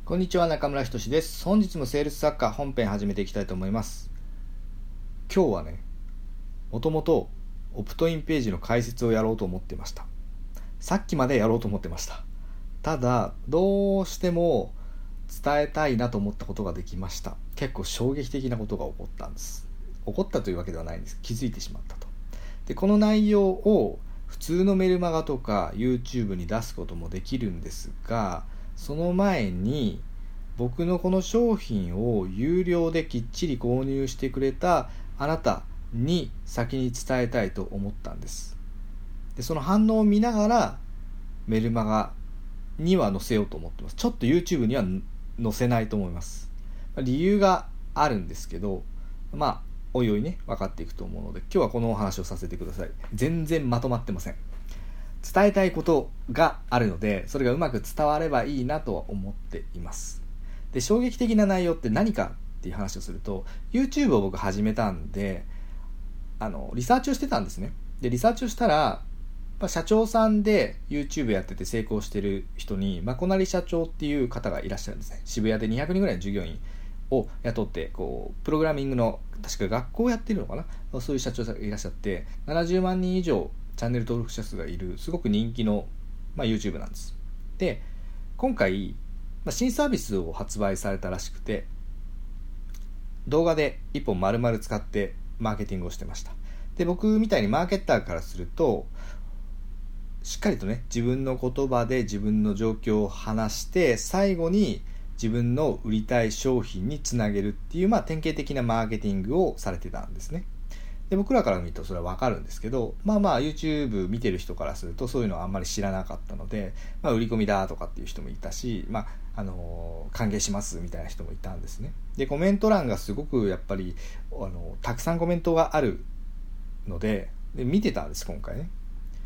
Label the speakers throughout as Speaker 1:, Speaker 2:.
Speaker 1: こんにちは、中村仁です。本日もセールス作家本編始めていきたいと思います。今日はね、もともとオプトインページの解説をやろうと思ってました。さっきまでやろうと思ってました。ただ、どうしても伝えたいなと思ったことができました。結構衝撃的なことが起こったんです。起こったというわけではないんです。気づいてしまったと。で、この内容を普通のメルマガとか YouTube に出すこともできるんですが、その前に僕のこの商品を有料できっちり購入してくれたあなたに先に伝えたいと思ったんです。で、その反応を見ながらメルマガには載せようと思ってます。ちょっと YouTube には載せないと思います。理由があるんですけど、おいおいね、分かっていくと思うので、今日はこのお話をさせてください。全然まとまってません。伝えたいことがあるので、それがうまく伝わればいいなとは思っています。で、衝撃的な内容って何かっていう話をすると、 YouTube を僕始めたんで、リサーチをしてたんですね。で、リサーチをしたら、社長さんで YouTube やってて成功してる人に、まこなり社長っていう方がいらっしゃるんですね。渋谷で200人ぐらいの従業員を雇って、プログラミングの確か学校をやってるのかな、そういう社長さんがいらっしゃって、70万人以上チャンネル登録者数がいるすごく人気の、YouTube なんです。で、今回、新サービスを発売されたらしくて、動画で1本丸々使ってマーケティングをしてました。で、僕みたいにマーケッターからすると、しっかりとね、自分の言葉で自分の状況を話して、最後に自分の売りたい商品につなげるっていう、典型的なマーケティングをされてたんですね。で、僕らから見るとそれはわかるんですけど、YouTube 見てる人からするとそういうのはあんまり知らなかったので、売り込みだとかっていう人もいたし、歓迎しますみたいな人もいたんですね。で、コメント欄がすごくやっぱりたくさんコメントがあるので、見てたんです。今回ね、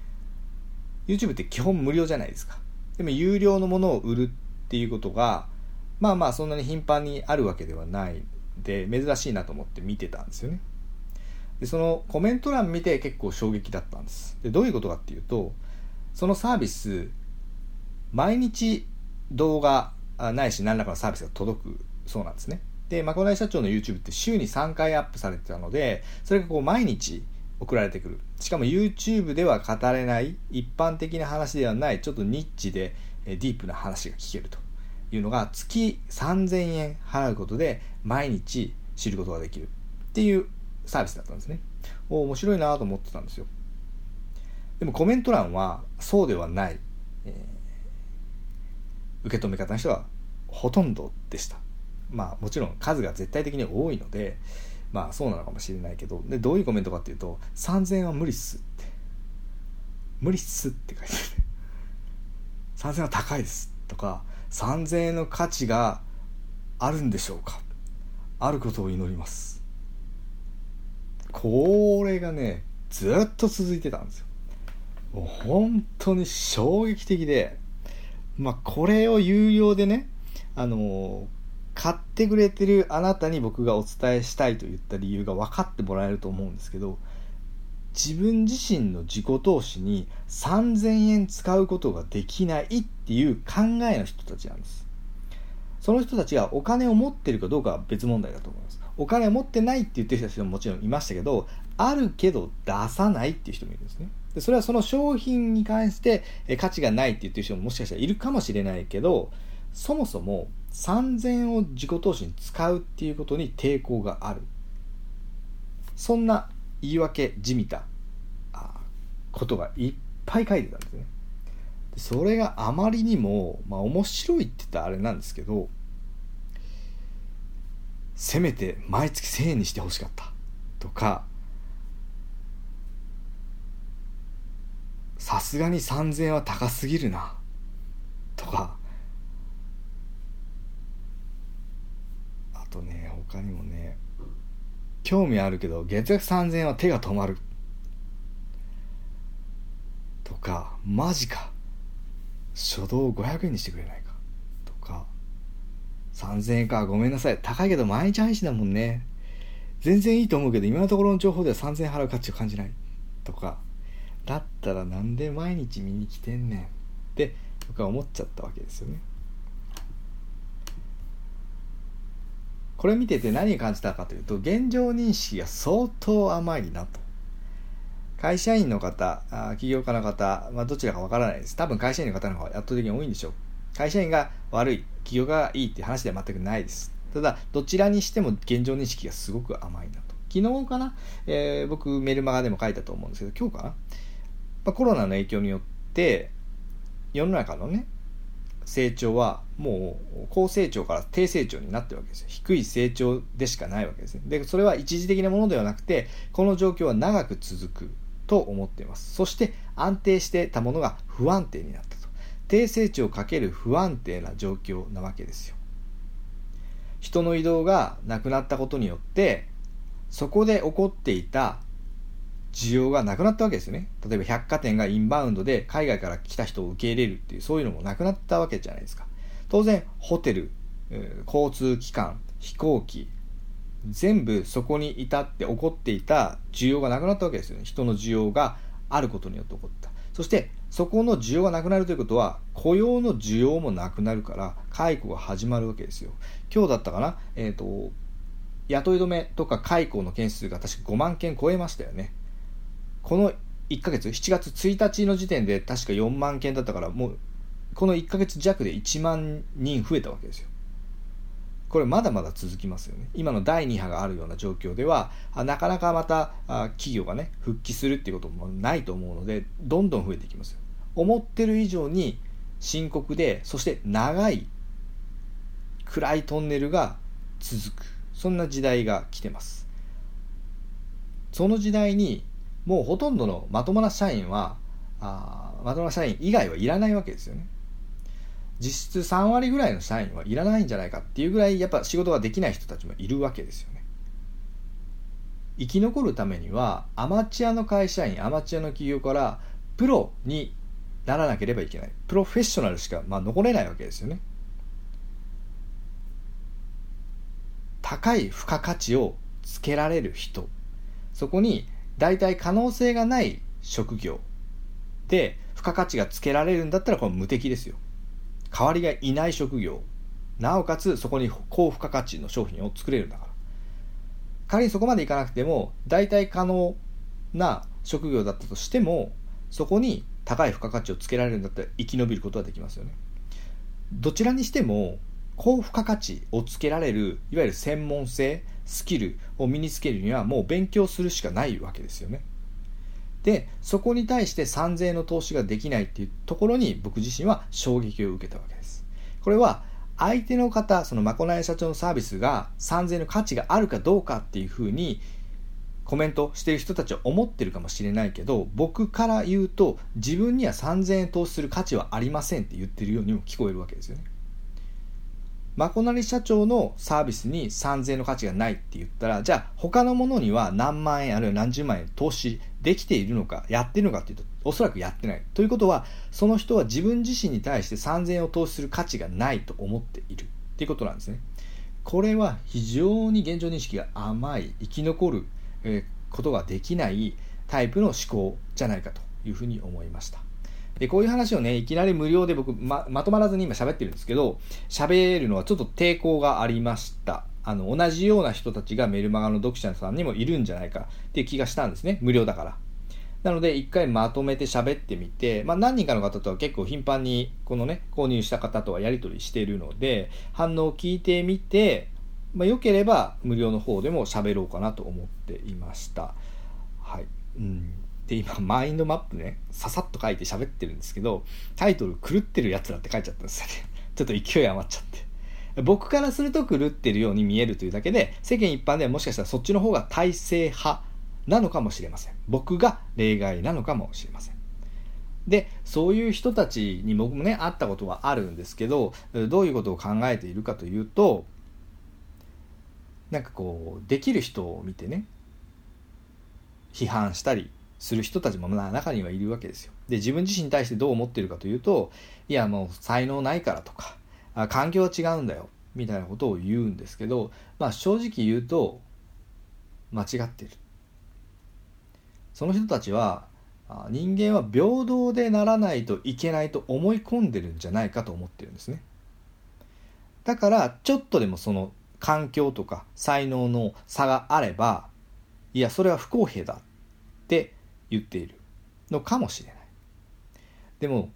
Speaker 1: YouTube って基本無料じゃないですか。でも有料のものを売るっていうことがそんなに頻繁にあるわけではないので、珍しいなと思って見てたんですよね。で、そのコメント欄見て結構衝撃だったんです。で、どういうことかっていうと、そのサービス、毎日動画ないし何らかのサービスが届くそうなんですね。で、まこない社長の YouTube って週に3回アップされてたので、それが毎日送られてくる。しかも YouTube では語れない一般的な話ではない、ちょっとニッチでディープな話が聞けるというのが、月3000円払うことで毎日知ることができるっていうサービスだったんですね。面白いなと思ってたんですよ。でもコメント欄はそうではない、受け止め方の人がほとんどでした。もちろん数が絶対的に多いので、そうなのかもしれないけど、で、どういうコメントかっていうと、3000円は無理っすって、無理っすって書いてある。3000円は高いですとか、3000円の価値があるんでしょうか、あることを祈ります。これがね、ずっと続いてたんですよ。もう本当に衝撃的で、これを有料でね、買ってくれてるあなたに僕がお伝えしたいと言った理由が分かってもらえると思うんですけど、自分自身の自己投資に3000円使うことができないっていう考えの人たちなんです。その人たちがお金を持ってるかどうかは別問題だと思います。お金を持ってないって言ってる人ももちろんいましたけど、あるけど出さないっていう人もいるんですね。で、それはその商品に関して価値がないって言ってる人ももしかしたらいるかもしれないけど、そもそも3000円を自己投資に使うっていうことに抵抗がある。そんな言い訳じみたことがいっぱい書いてたんですね。で、それがあまりにも、面白いって言ったらあれなんですけど、せめて毎月1000円にしてほしかったとか、さすがに3000円は高すぎるなとか、あとね、他にもね、興味あるけど月額3000円は手が止まるとか、マジか、初動500円にしてくれないかとか、3000円か、ごめんなさい、高いけど毎日配信だもんね、全然いいと思うけど今のところの情報では3000円払う価値を感じないとか、だったらなんで毎日見に来てんねんって僕は思っちゃったわけですよね。 これ見てて何を感じたかというと、現状認識が相当甘いなと。会社員の方、起業家の方、どちらかわからないです。多分会社員の方の方が圧倒的に多いんでしょう。会社員が悪い、起業家がいいっていう話では全くないです。ただどちらにしても現状認識がすごく甘いなと。昨日かな、僕メルマガでも書いたと思うんですけど、今日かな、コロナの影響によって世の中のね成長はもう高成長から低成長になってるわけですよ。低い成長でしかないわけですね。でそれは一時的なものではなくて、この状況は長く続くと思っています。そして安定してたものが不安定になったと。低成長かける不安定な状況なわけですよ。人の移動がなくなったことによって、そこで起こっていた需要がなくなったわけですよね。例えば百貨店がインバウンドで海外から来た人を受け入れるっていう、そういうのもなくなったわけじゃないですか。当然ホテル、交通機関、飛行機、全部そこに至って起こっていた需要がなくなったわけですよね。人の需要があることによって起こった。そしてそこの需要がなくなるということは、雇用の需要もなくなるから解雇が始まるわけですよ。今日だったかな、雇い止めとか解雇の件数が確か5万件超えましたよね。この1ヶ月、7月1日の時点で確か4万件だったから、もうこの1ヶ月弱で1万人増えたわけですよ。これまだまだ続きますよね。今の第2波があるような状況では、なかなかまた企業がね復帰するっていうこともないと思うので、どんどん増えていきますよ。思ってる以上に深刻で、そして長い暗いトンネルが続く、そんな時代が来てます。その時代にもうほとんどのまともな社員はまともな社員以外はいらないわけですよね。実質3割ぐらいの社員はいらないんじゃないかっていうぐらい、やっぱ仕事ができない人たちもいるわけですよね。生き残るためにはアマチュアの会社員、アマチュアの企業からプロにならなければいけない。プロフェッショナルしか残れないわけですよね。高い付加価値をつけられる人、そこに大体可能性がない職業で付加価値がつけられるんだったら、これ無敵ですよ。代わりがいない職業、なおかつそこに高付加価値の商品を作れるんだから。仮にそこまでいかなくても大体可能な職業だったとしても、そこに高い付加価値をつけられるんだったら生き延びることはできますよね。どちらにしても高付加価値をつけられる、いわゆる専門性、スキルを身につけるにはもう勉強するしかないわけですよね。でそこに対して3000円の投資ができないっていうところに、僕自身は衝撃を受けたわけです。これは相手の方、そのまこない社長のサービスが3000円の価値があるかどうかっていうふうにコメントしている人たちは思ってるかもしれないけど、僕から言うと自分には3000円投資する価値はありませんって言ってるようにも聞こえるわけですよね。まこなり社長のサービスに3000円の価値がないって言ったら、じゃあ他のものには何万円あるいは何十万円投資できているのか、やっているのかっていうと、おそらくやってない。ということは、その人は自分自身に対して3000円を投資する価値がないと思っているっていうことなんですね。これは非常に現状認識が甘い、生き残ることができないタイプの思考じゃないかというふうに思いました。でこういう話をね、いきなり無料で僕 まとまらずに今喋ってるんですけど、喋るのはちょっと抵抗がありました。同じような人たちがメルマガの読者さんにもいるんじゃないかっていう気がしたんですね。無料だから。なので一回まとめて喋ってみて、何人かの方とは結構頻繁にこのね、購入した方とはやり取りしているので、反応を聞いてみて、良ければ無料の方でも喋ろうかなと思っていました。はい。で今マインドマップね、ささっと書いて喋ってるんですけど、タイトル狂ってるやつらって書いちゃったんですよね。ちょっと勢い余っちゃって、僕からすると狂ってるように見えるというだけで、世間一般ではもしかしたらそっちの方が体制派なのかもしれません。僕が例外なのかもしれません。でそういう人たちに僕もね会ったことはあるんですけど、どういうことを考えているかというと、なんかこうできる人を見てね、批判したりする人たちも中にはいるわけですよ。で自分自身に対してどう思っているかというと、いやもう才能ないからとか、環境は違うんだよみたいなことを言うんですけど、正直言うと間違っている。その人たちは人間は平等でならないといけないと思い込んでるんじゃないかと思ってるんですね。だからちょっとでもその環境とか才能の差があれば、いやそれは不公平だって言っているのかもしれない。でも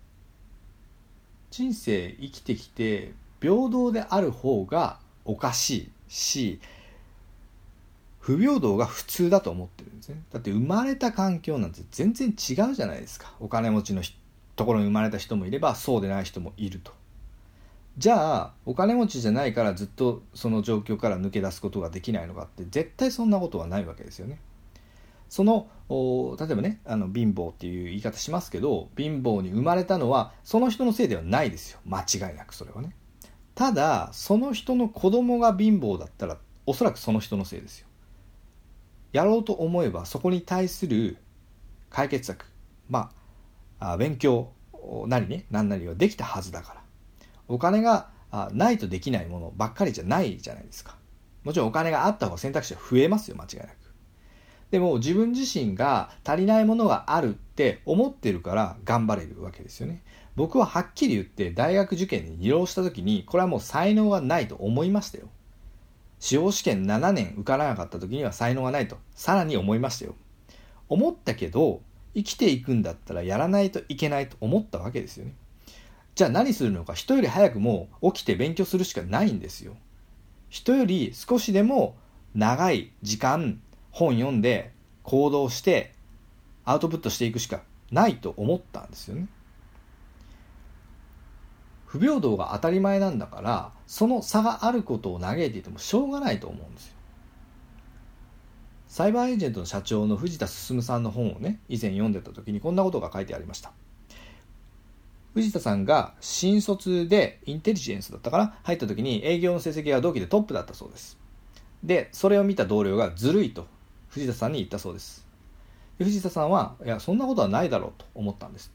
Speaker 1: 人生生きてきて平等である方がおかしいし、不平等が普通だと思ってるんですね。だって生まれた環境なんて全然違うじゃないですか。お金持ちのところに生まれた人もいればそうでない人もいると。じゃあお金持ちじゃないからずっとその状況から抜け出すことができないのかって、絶対そんなことはないわけですよね。例えばね、貧乏っていう言い方しますけど、貧乏に生まれたのはその人のせいではないですよ、間違いなく。それはね、ただその人の子供が貧乏だったらおそらくその人のせいですよ。やろうと思えばそこに対する解決策、勉強なりね、何なりはできたはずだから。お金がないとできないものばっかりじゃないじゃないですか。もちろんお金があった方が選択肢は増えますよ、間違いなく。でも自分自身が足りないものがあるって思ってるから頑張れるわけですよね。僕ははっきり言って大学受験に2浪した時に、これはもう才能がないと思いましたよ。司法試験7年受からなかった時には才能がないとさらに思いましたよ。思ったけど生きていくんだったらやらないといけないと思ったわけですよね。じゃあ何するのか、人より早くもう起きて勉強するしかないんですよ。人より少しでも長い時間本読んで行動してアウトプットしていくしかないと思ったんですよね。不平等が当たり前なんだから、その差があることを嘆いていてもしょうがないと思うんですよ。サイバーエージェントの社長の藤田進さんの本をね、以前読んでた時にこんなことが書いてありました。藤田さんが新卒でインテリジェンスだったかな、入った時に営業の成績が同期でトップだったそうです。でそれを見た同僚がずるいと藤田さんに言ったそうです。で藤田さんは、いやそんなことはないだろうと思ったんですって。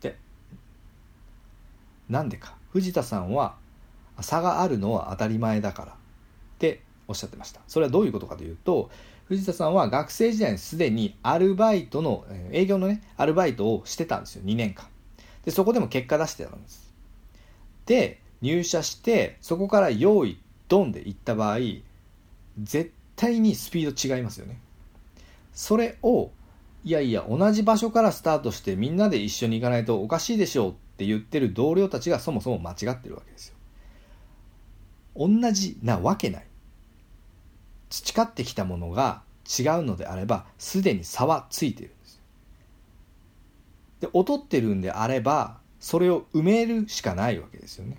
Speaker 1: なんでか、藤田さんは差があるのは当たり前だからっておっしゃってました。それはどういうことかというと、藤田さんは学生時代にすでにアルバイトの営業のねアルバイトをしてたんですよ、2年間で。そこでも結果出してたんです。で入社してそこから用意ドンで行った場合、絶対にスピード違いますよね。それをいやいや同じ場所からスタートしてみんなで一緒に行かないとおかしいでしょうって言ってる同僚たちがそもそも間違ってるわけですよ。同じなわけない。培ってきたものが違うのであればすでに差はついているんです。で劣ってるんであればそれを埋めるしかないわけですよね。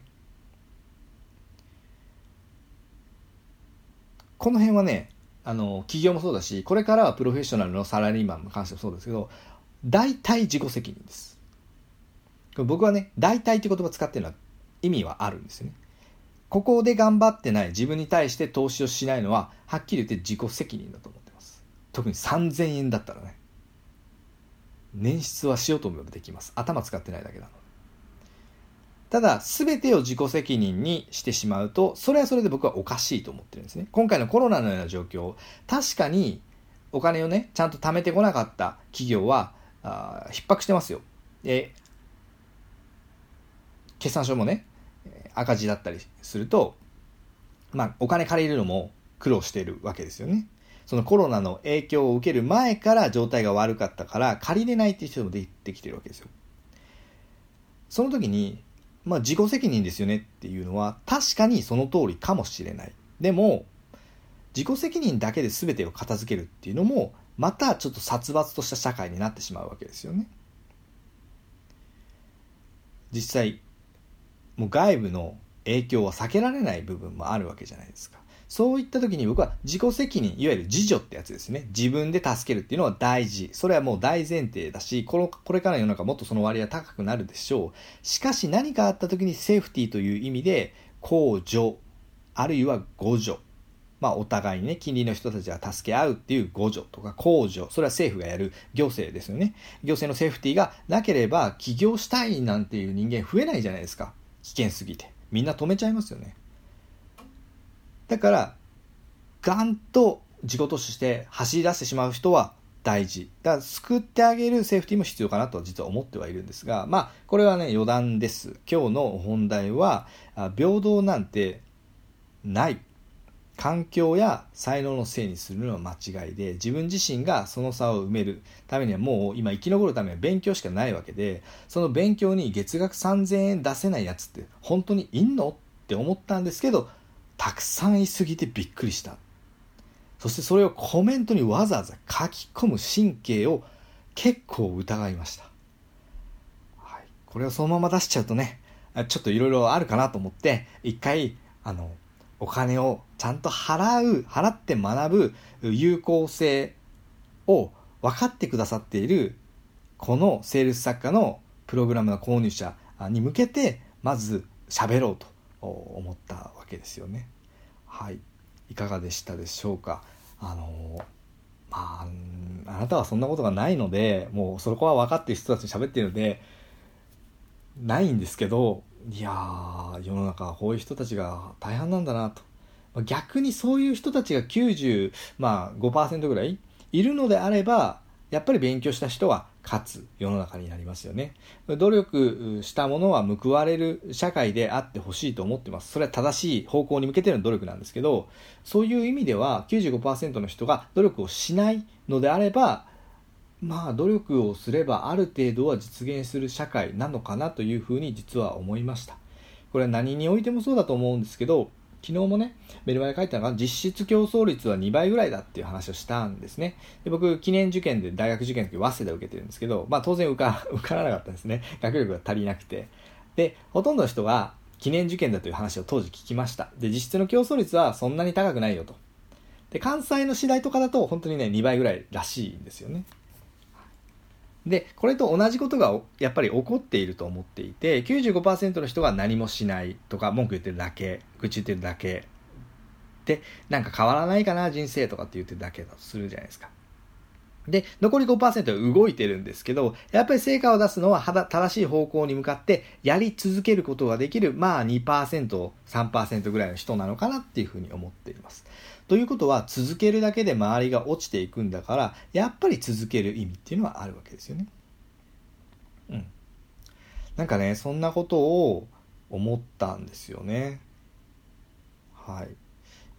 Speaker 1: この辺はね、企業もそうだし、これからはプロフェッショナルのサラリーマンに関してもそうですけど、大体自己責任です。僕はね、大体って言葉を使ってるのは意味はあるんですよね。ここで頑張ってない自分に対して投資をしないのははっきり言って自己責任だと思ってます。特に3000円だったらね、捻出はしようと思えばできます。頭使ってないだけなので。ただ全てを自己責任にしてしまうと、それはそれで僕はおかしいと思ってるんですね。今回のコロナのような状況、確かにお金をねちゃんと貯めてこなかった企業は逼迫してますよ。決算書もね赤字だったりすると、お金借りるのも苦労しているわけですよね。そのコロナの影響を受ける前から状態が悪かったから借りれないっていう人も出てきてるわけですよ。その時に自己責任ですよねっていうのは確かにその通りかもしれない。でも自己責任だけで全てを片付けるっていうのもまたちょっと殺伐とした社会になってしまうわけですよね。実際もう外部の影響は避けられない部分もあるわけじゃないですか。そういった時に僕は自己責任、いわゆる自助ってやつですね。自分で助けるっていうのは大事。それはもう大前提だし、これからの世の中もっとその割合は高くなるでしょう。しかし何かあった時にセーフティーという意味で公助、あるいは互助。お互いにね、近隣の人たちが助け合うっていう互助とか公助、それは政府がやる行政ですよね。行政のセーフティーがなければ起業したいなんていう人間増えないじゃないですか。危険すぎて。みんな止めちゃいますよね。だからガンと自己投資して走り出してしまう人は大事だから、救ってあげるセーフティーも必要かなと実は思ってはいるんですが、これはね余談です。今日の本題は平等なんてない。 環境や才能のせいにするのは間違いで、自分自身がその差を埋めるためにはもう今生き残るためには勉強しかないわけで、その勉強に月額3000円出せないやつって本当にいんのって思ったんですけど、たくさんいすぎてびっくりした。そしてそれをコメントにわざわざ書き込む神経を結構疑いました。はい、これをそのまま出しちゃうとね、ちょっといろいろあるかなと思って、一回お金をちゃんと払って学ぶ有効性を分かってくださっているこのセールス作家のプログラムの購入者に向けてまず喋ろうと思ったわけですよね。はい、いかがでしたでしょうか。あなたはそんなことがないので、もうそこは分かっている人たちに喋っているのでないんですけど、いやー、世の中はこういう人たちが大半なんだなと。逆にそういう人たちが95% ぐらいいるのであれば、やっぱり勉強した人は勝つ世の中になりますよね。努力したものは報われる社会であってほしいと思ってます。それは正しい方向に向けての努力なんですけど、そういう意味では 95% の人が努力をしないのであれば、努力をすればある程度は実現する社会なのかなというふうに実は思いました。これは何においてもそうだと思うんですけど、昨日もね、メルマガで書いたのが実質競争率は2倍ぐらいだっていう話をしたんですね。で、僕、記念受験で大学受験の時早稲田受けてるんですけど、当然受からなかったんですね。学力が足りなくて。で、ほとんどの人が記念受験だという話を当時聞きました。で、実質の競争率はそんなに高くないよと。で、関西の次第とかだと本当にね、2倍ぐらいらしいんですよね。で、これと同じことがやっぱり起こっていると思っていて、95% の人が何もしないとか文句言ってるだけ、愚痴言ってるだけで、なんか変わらないかな人生とかって言ってるだけだとするじゃないですか。で、残り 5% は動いてるんですけど、やっぱり成果を出すのは正しい方向に向かってやり続けることができる、2%、3% ぐらいの人なのかなっていうふうに思っています。ということは、続けるだけで周りが落ちていくんだから、やっぱり続ける意味っていうのはあるわけですよね。なんかね、そんなことを思ったんですよね。はい。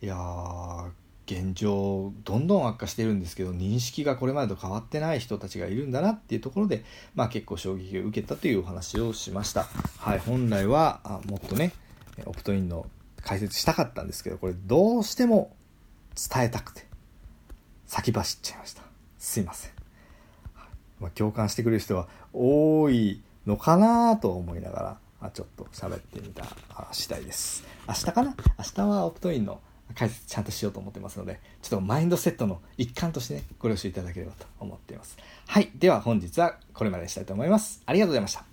Speaker 1: いやー、現状どんどん悪化してるんですけど、認識がこれまでと変わってない人たちがいるんだなっていうところで、結構衝撃を受けたというお話をしました。はい。本来はもっとね、オプトインの解説したかったんですけど、これどうしても伝えたくて先走っちゃいました。すいません。共感してくれる人は多いのかなと思いながら、ちょっと喋ってみた次第です。明日はオプトインの解説ちゃんとしようと思ってますので、ちょっとマインドセットの一環としてね、ご了承いただければと思っています。はい。では本日はこれまでにしたいと思います。ありがとうございました。